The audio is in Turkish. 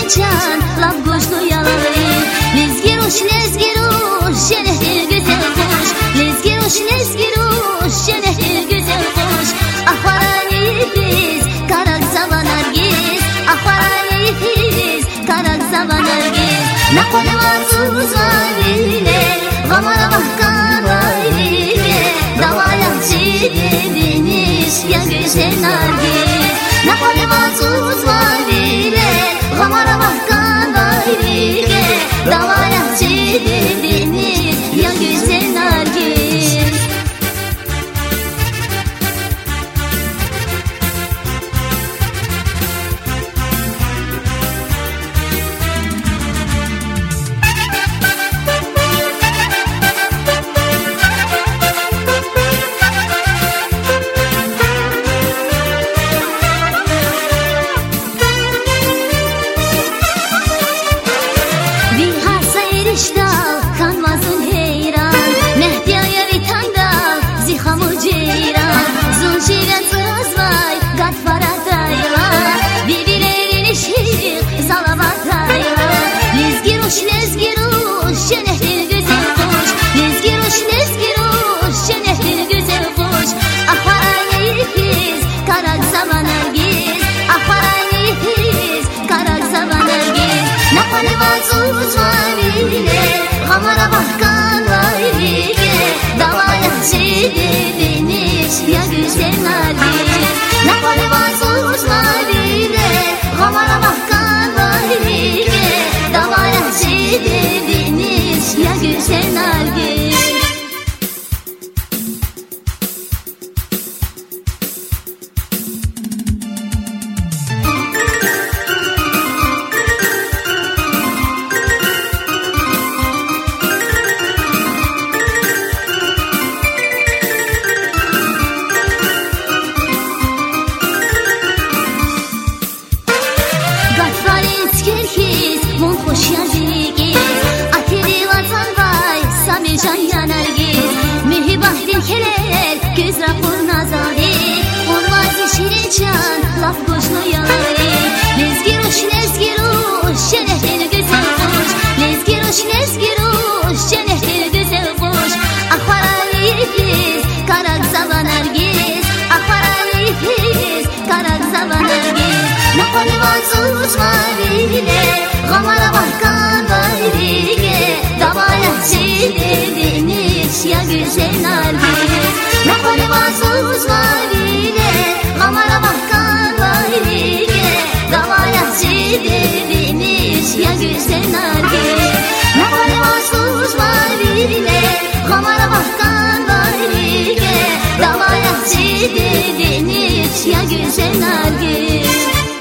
şirincan laf goşlu yalanı. Lezgiroş şenehtir güzel kuş. Lezgiroş şenehtir güzel kuş. Ahvaraniyiz karak zaman argiz. Ahvaraniyiz karak zaman argiz. Nakone vazuz valile gamara mahkanayile. Davaya çiğdiniş ya güzel argiz. Nakone vazuz valile gamara mahkanayile. Davaya çiğdiniş ya güzel argiz. Gamara bahkanaylige davaya çiğdiniş ya güzel nargiz. Nakone vazuz valile gamara bahkanaylige davaya çiğdiniş ya güzel nargiz. Laf goşlu yalanı. Lezgiroş şenehtir güzel kuş. Lezgiroş şenehtir güzel kuş. Ahvaraniyiz karak zaman argiz. Ahvaraniyiz karak zaman argiz. Nakone vazuz valile gamara bahkanaylige davaya çiğdiniş ya güzel nargiz. Nakone vazuz valile gamara bahkanaylige davaya çiğdiniş ya güzel nargiz. Nakone vazuz valile gamara bahkanaylige davaya çiğdiniş ya güzel nargiz.